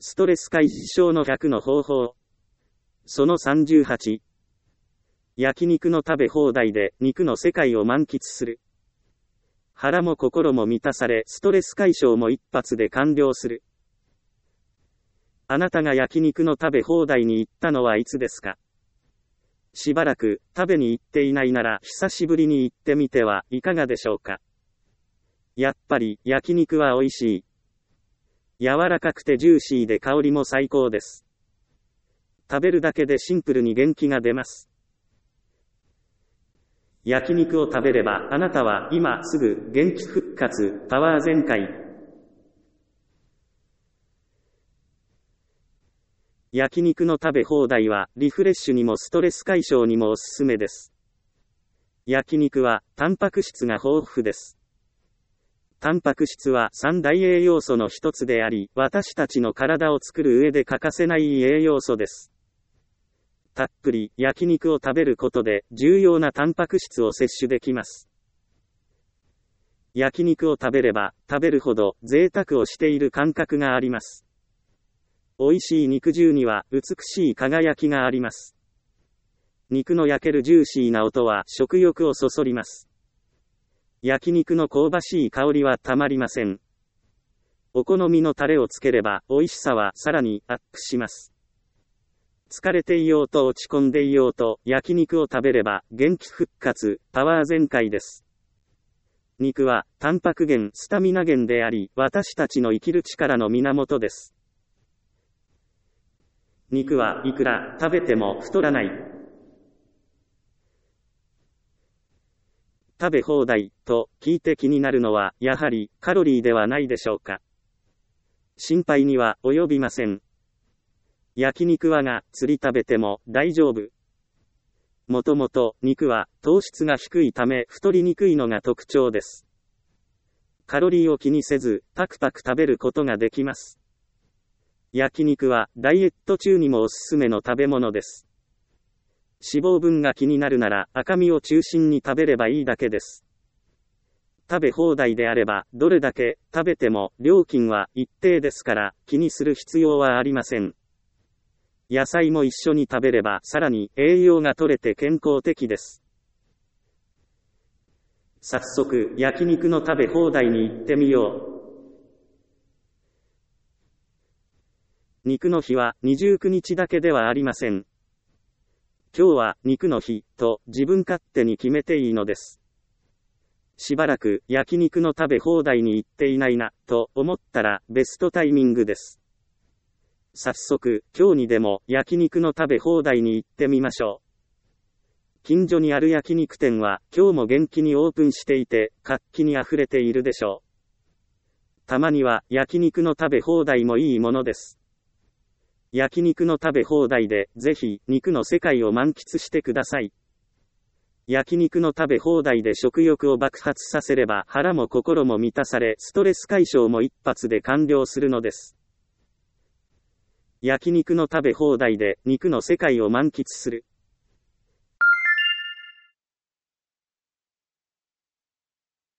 ストレス解消の100の方法。その38。焼肉の食べ放題で肉の世界を満喫する。腹も心も満たされ、ストレス解消も一発で完了する。あなたが焼肉の食べ放題に行ったのはいつですか？しばらく食べに行っていないなら久しぶりに行ってみてはいかがでしょうか。やっぱり焼肉は美味しい。柔らかくてジューシーで香りも最高です。食べるだけでシンプルに元気が出ます。焼肉を食べればあなたは今すぐ元気復活、パワー全開。焼肉の食べ放題はリフレッシュにもストレス解消にもおすすめです。焼肉はタンパク質が豊富です。タンパク質は三大栄養素の一つであり、私たちの体を作る上で欠かせない栄養素です。たっぷり焼肉を食べることで重要なタンパク質を摂取できます。焼肉を食べれば食べるほど贅沢をしている感覚があります。美味しい肉汁には美しい輝きがあります。肉の焼けるジューシーな音は食欲をそそります。焼肉の香ばしい香りはたまりません。お好みのタレをつければ美味しさはさらにアップします。疲れていようと落ち込んでいようと焼肉を食べれば元気復活、パワー全開です。肉はタンパク源、スタミナ源であり、私たちの生きる力の源です。肉はいくら食べても太らない。食べ放題と聞いて気になるのはやはりカロリーではないでしょうか。心配には及びません。焼肉はが釣り食べても大丈夫。もともと肉は糖質が低いため太りにくいのが特徴です。カロリーを気にせずパクパク食べることができます。焼肉はダイエット中にもおすすめの食べ物です。脂肪分が気になるなら赤身を中心に食べればいいだけです。食べ放題であればどれだけ食べても料金は一定ですから気にする必要はありません。野菜も一緒に食べればさらに栄養が取れて健康的です。早速焼肉の食べ放題に行ってみよう。肉の日は29日だけではありません。今日は肉の日と自分勝手に決めていいのです。しばらく焼肉の食べ放題に行っていないなと思ったらベストタイミングです。早速今日にでも焼肉の食べ放題に行ってみましょう。近所にある焼肉店は今日も元気にオープンしていて活気にあふれているでしょう。たまには焼肉の食べ放題もいいものです。焼肉の食べ放題でぜひ肉の世界を満喫してください。焼肉の食べ放題で食欲を爆発させれば腹も心も満たされストレス解消も一発で完了するのです。焼肉の食べ放題で肉の世界を満喫する。